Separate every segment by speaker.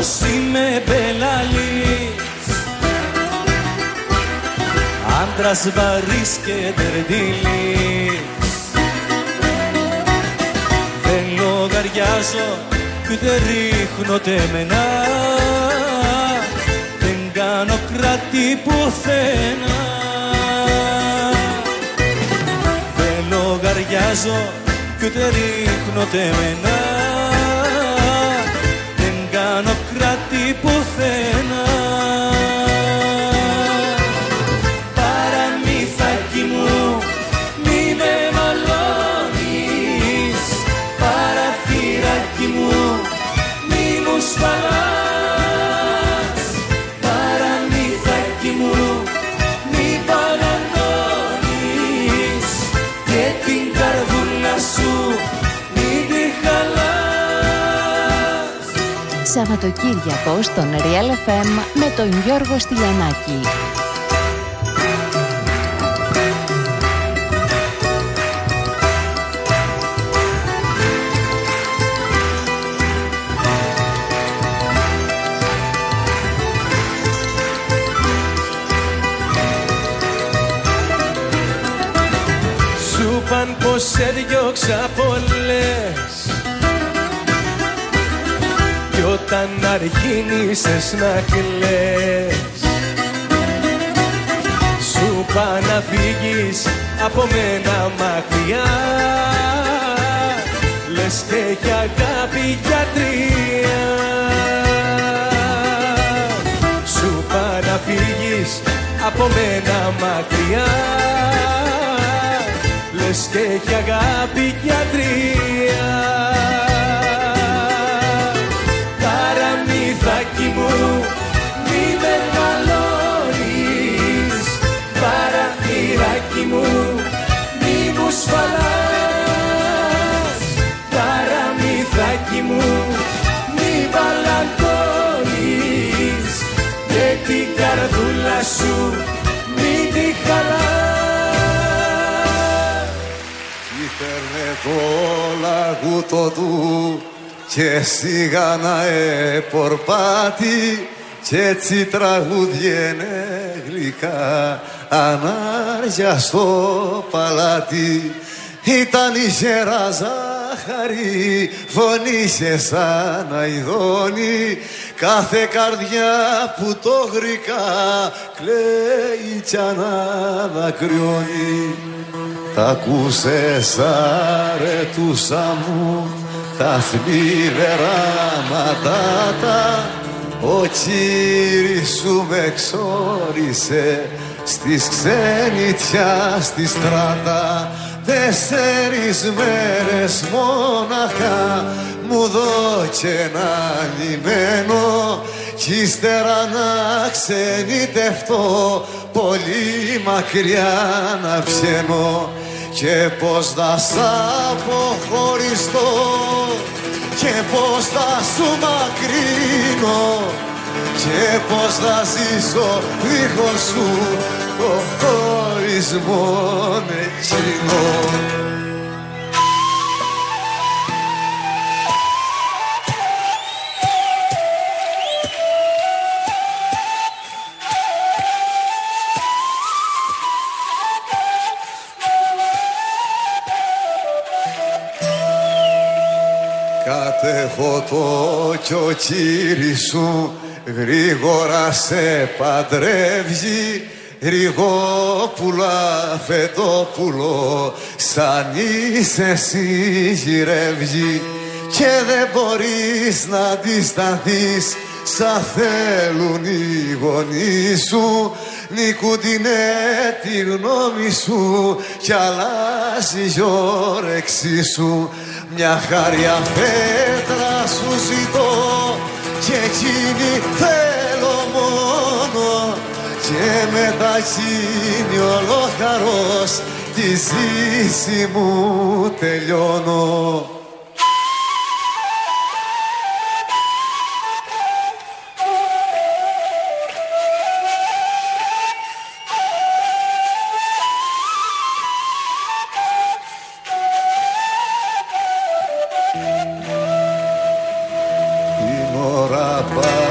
Speaker 1: πως είμαι μπελαλής, άντρας βαρύς και τερτιλής. Δεν λογαριάζω κι ούτε ρίχνω τεμενά, δεν κάνω κράτη πουθενά. Δεν λογαριάζω κι ούτε ρίχνω τεμενά, δεν κάνω κράτη πουθενά. Παραμύθακι μου μη με μαλώνεις, παραθυράκι μου μη μου σφαλάς. Παραμύθακι μου μη παρανώνεις και την καρδούλα σου μη τη χαλάς.
Speaker 2: Σαββατοκύριακο στον Real FM με τον Γιώργο Στυλιανάκη.
Speaker 1: Σου παν πως σε διώξα πολλές, κι όταν αρχίνησες να κλαις, σου παν να φύγεις από μένα μακριά, λες και έχει αγάπη γιατρία. Σου παν να φύγεις από μένα μακριά, λες και έχει αγάπη γιατρία. Παραμύθακι μου μη με μαλώνεις, παραθυράκι μου μη μου σφαλάς. Παραμύθακι μου μη βαλαντώνεις και την καρδούλα σου μη τη χαλάς.
Speaker 3: Ήπαιρνε το λαγούτο του και σιγάνα πορπάτι κι έτσι τραγούδιενε γλυκά ανάρια στο παλάτι. Ήταν η γερά ζάχαρη, φωνήσε σαν αηδόνι, κάθε καρδιά που το γρυκά κλαίει κι αναδακρυώνει. Τ' ακούσες αρετούσα μου τα θλιβερά ματάτα, ο κύρις σου με εξόρισε στις ξενιτιά στη στράτα. 4 μέρες μόναχα μου δώκε ένα λιμένο κι ύστερα να ξενιτευτώ πολύ μακριά να βγαίνω. Και πως θα σ' αποχωριστώ και πως θα σου μακρύνω και πως θα ζήσω δίχως σου το χωρισμό εκείνο. Κατέχω το κι ο κύρις σου γρήγορα σε παντρεύει, Ριγόπουλα, Φετόπουλο, σαν είσαι εσύ γυρεύγει και δεν μπορείς να αντισταθείς σαν θέλουν οι γονείς σου. Νικούντινε τη γνώμη σου κι αλλάζει η όρεξή σου. Μια χάρια πέτρα σου ζητώ και εκείνη θέλω μόνο και μεταχύνει ολόχαρος τη ζήση μου τελειώνω. Την ώρα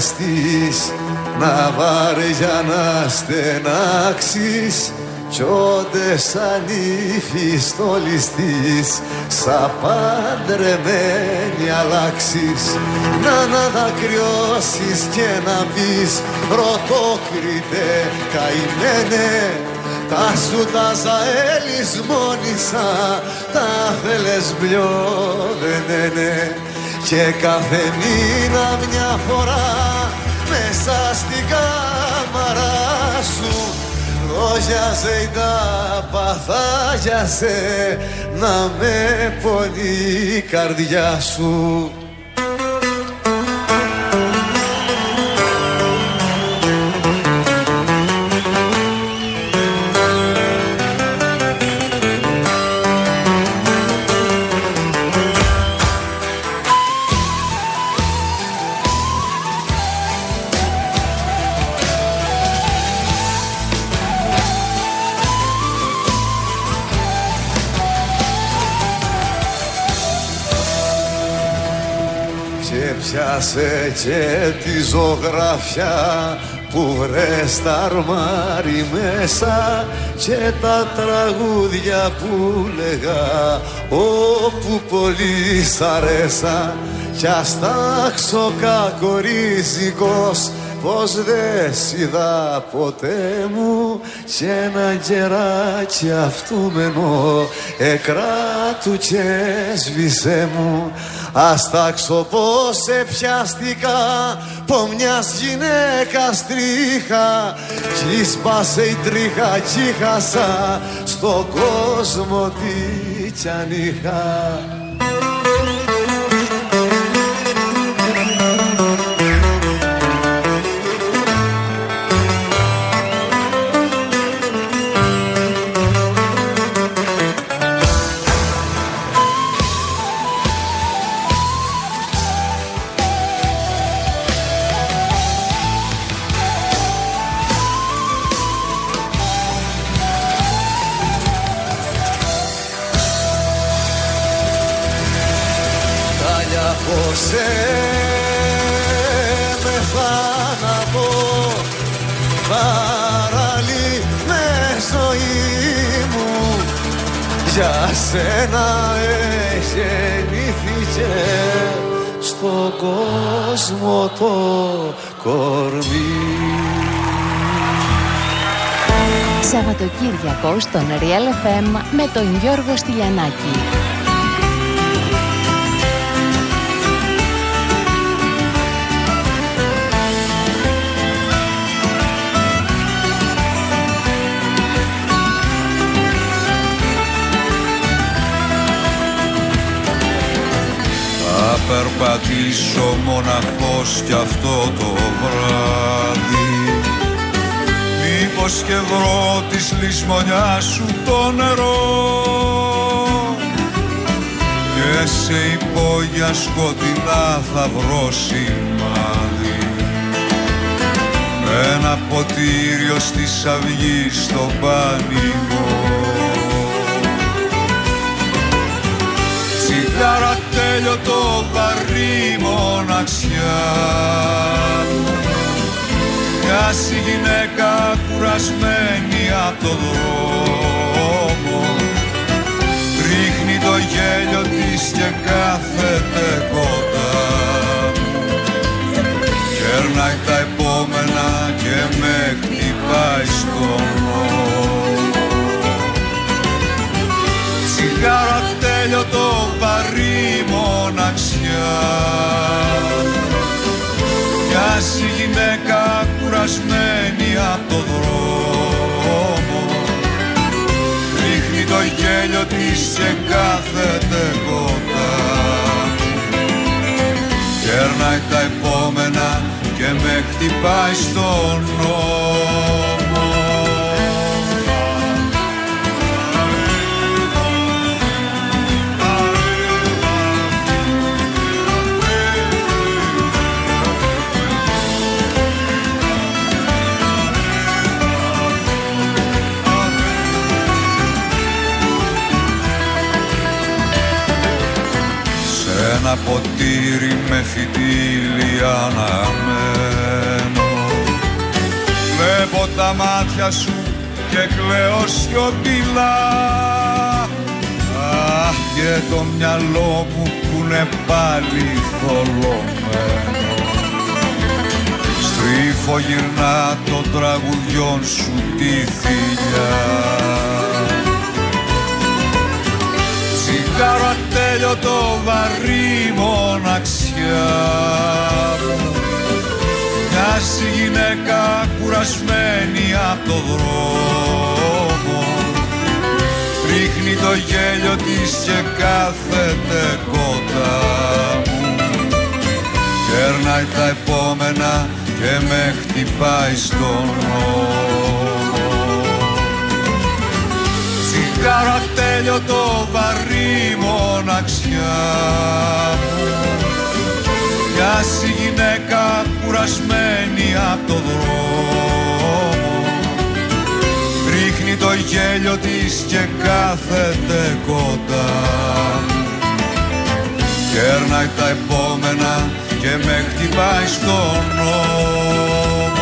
Speaker 3: βιαστείς, να βαριά να στενάξεις, κι όντες ανήφης το ληστείς, σαν παντρεμένη αλλάξεις. Να δακρυώσεις και να πεις, πρωτόκριτε καημένε, τα σου τα ζαέλισμόνησα, τα θέλες μπλιόδενενε. Και κάθε μήνα μια φορά μέσα στην κάμαρα σου λόγιαζε η τάπα, θάγιασε να με πονεί η καρδιά σου. Πιάσε και τη ζωγραφιά που βρες στα αρμάρι μέσα, και τα τραγούδια που λέγα όπου πολύ σ' αρέσα. Κι ας τάξω κακορίζικος πως δε σ' είδα ποτέ μου, κι ένα κεράκι αυτούμενο εκράτου και σβήσε μου. Ας τάξω πως σε πιάστηκα πο μιας γυναίκας τρίχα, κι σπάσε η τρίχα κι χάσα στον κόσμο τι κι αν είχα. Για σένα γεννήθηκε στον κόσμο το κορμί.
Speaker 2: Σαββατοκύριακο στον Real FM με τον Γιώργο Στυλιανάκη.
Speaker 4: Περπατήσω μοναχός κι αυτό το βράδυ, μήπως και βρω της λησμονιάς σου το νερό, και σε υπόγεια σκοτεινά θα βρω σημάδι, με ένα ποτήριο στις αυγής στο πανηγό. Τσιγάρα τέλειωτο βαρύ μοναξιά, μοιάζει γυναίκα κουρασμένη απ' το δρόμο, ρίχνει το γέλιο της και κάθεται κοντά μου, κέρνάει τα επόμενα και με χτυπάει στον νόμο. Τσιγάρα τέλειωτο βαρύ μοναξιά, μοιάζει γυναίκα κουρασμένη απ' το δρόμο, ρίχνει το γέλιο της και κάθεται κοντά, κέρνάει τα επόμενα και με χτυπάει στον νόμο. Ένα ποτήρι με φυτίλια αναμένει, βλέπω τα μάτια σου και κλαίω σιωπηλά. Αχ, και το μυαλό μου που είναι πάλι θολωμένο, στρίφω γυρνά των τραγουδιών σου τη θηλιά. Τσιγάρο ατέλειωτο, βαρύ μοναξιά μου, μοιάζει γυναίκα κουρασμένη απ' το δρόμο, ρίχνει το γέλιο της και κάθεται κοντά μου, κέρνάει τα επόμενα και με χτυπάει στον νόμο. Τσιγάρο ατέλειωτο, βαρύ μοναξιά μου, μοιάζει γυναίκα κουρασμένη απ' το δρόμο, ρίχνει το γέλιο της και κάθεται κοντά μου, κέρνάει τα επόμενα και με χτυπάει στον νόμο.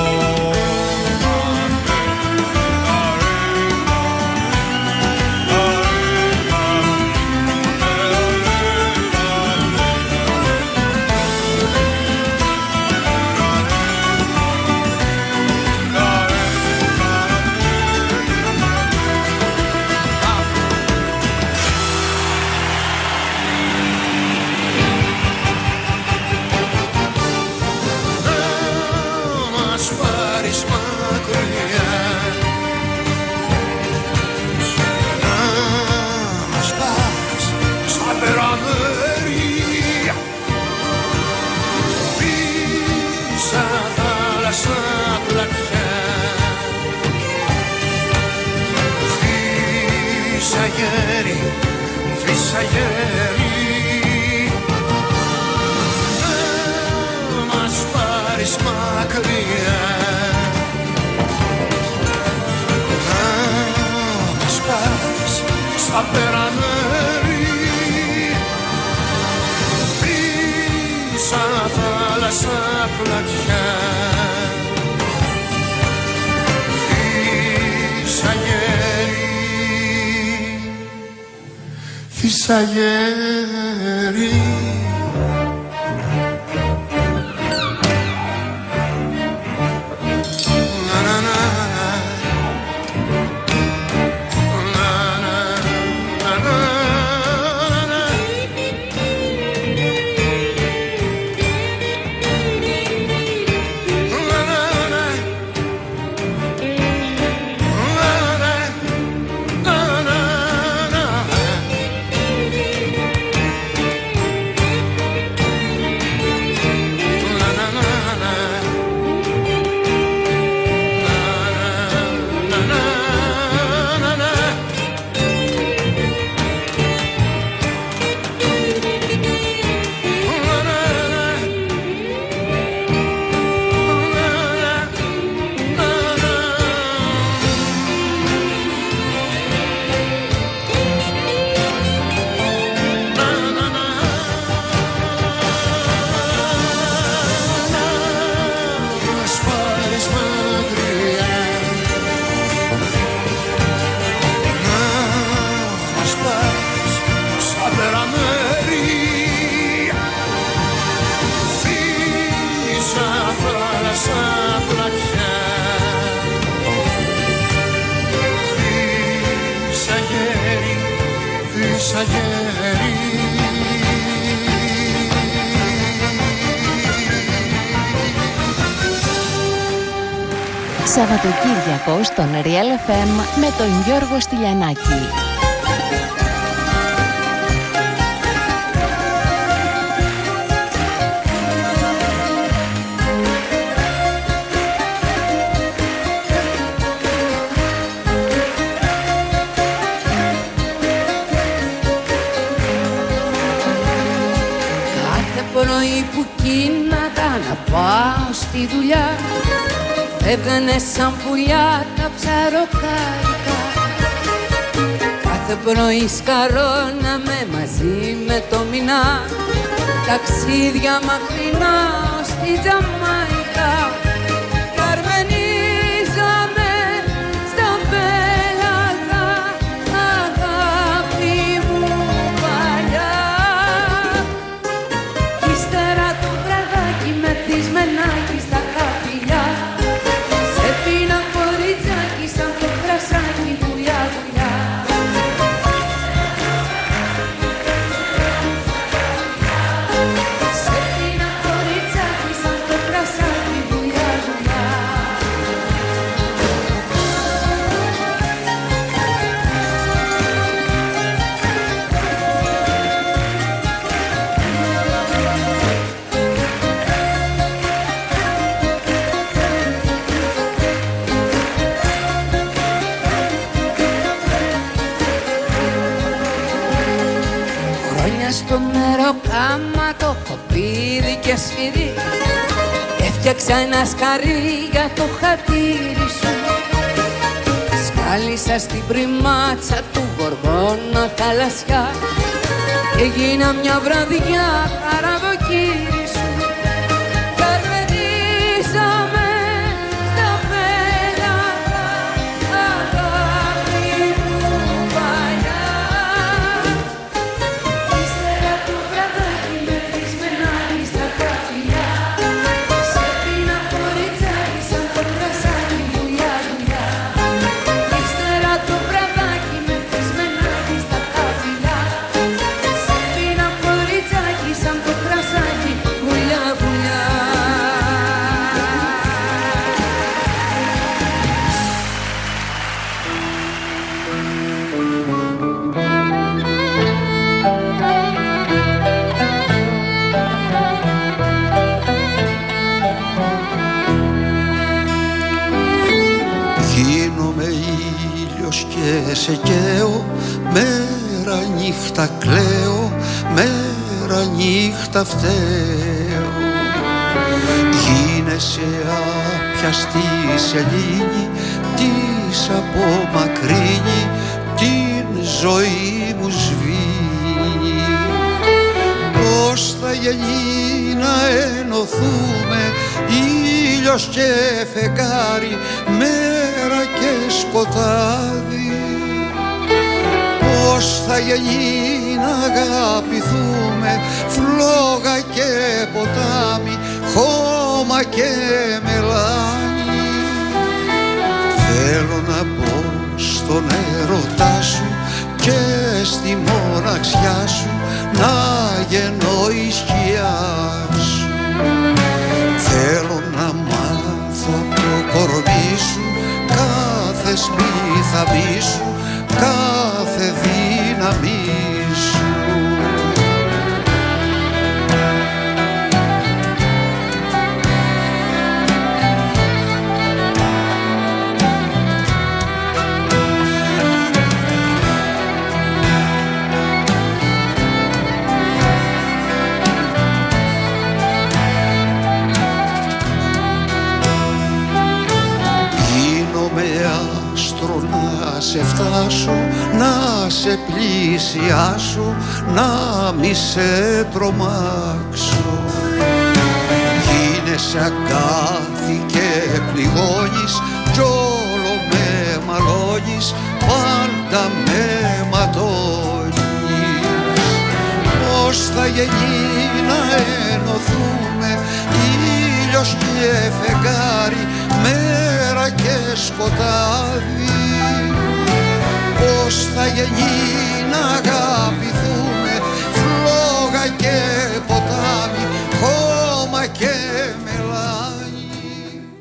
Speaker 5: Φύσα γέρι, να μας πάρεις μακριά, να μας πάρεις στα περανέρι, φύσα θάλασσα πλατιά, φύσα γέρι, φύσα γέρι.
Speaker 2: Σαββατοκύριακο στον Real FM με τον Γιώργο Στυλιανάκη.
Speaker 6: Κάθε πρωί που κοίναγα να πάω στη δουλειά, έβγαινε σαν πουλιά τα ψαροκάρικα. Κάθε πρωί σκαρώναμε μαζί με το μηνά, ταξίδια μακρινά ως τη Τζαμάικα. Κι αρμενίζα μες στο μεροκάματο, κοπίδι και σφυρί. Έφτιαξα ένα σκαρί για το χατήρι σου. Σκάλισα στην πριμάτσα του γοργόνα θαλασσιά. Έγινα μια βραδιά καραβοκύρι σου. Καρβενίζαμε στα πέλαγα, αγάπη μου παλιά. Ύστερα το βραδάκι με κλεισμένα στα χαρτιά. Σε πίνα χωριτσάκι σαν το κρασάκι δουλειά δουλειά. Ύστερα το βραδάκι με κλεισμένα στα χαρτιά. Σε πίνα χωριτσάκι σαν το κρασάκι δουλειά δουλειά.
Speaker 3: Γίνομαι ήλιος και σε καίω, μέρα νύχτα κλαίω, μέρα νύχτα φταίω. Γίνεσαι άπιαστη σελήνη, της απομακρύνει, την ζωή μου σβήνει. Πώς θα γεννεί να ενωθούμε, ήλιος και φεγγάρι, μέρα και σκοτάδι. Πώς θα γεννεί να αγαπηθούμε, φλόγα και ποτάμι, χώμα και μελάνι. Θέλω να μπω στον έρωτά σου και στη μοναξιά σου να γεννώ η σκιά σου. Θέλω να μάθω από το κορμί σου κάθε σπίθαμί σου, κάθε δύναμη σου. Να σε φτάσω, να σε πλησιάσω, να μη σε τρομάξω. Γίνεσαι αγκάθι και πληγώνεις κι όλο με μαλώνεις, πάντα με ματώνεις. Πώς θα γεννεί να ενωθούμε, ήλιος και φεγγάρι, μέρα και σκοτάδι. Πώς θα γεννεί να αγαπήσουμε,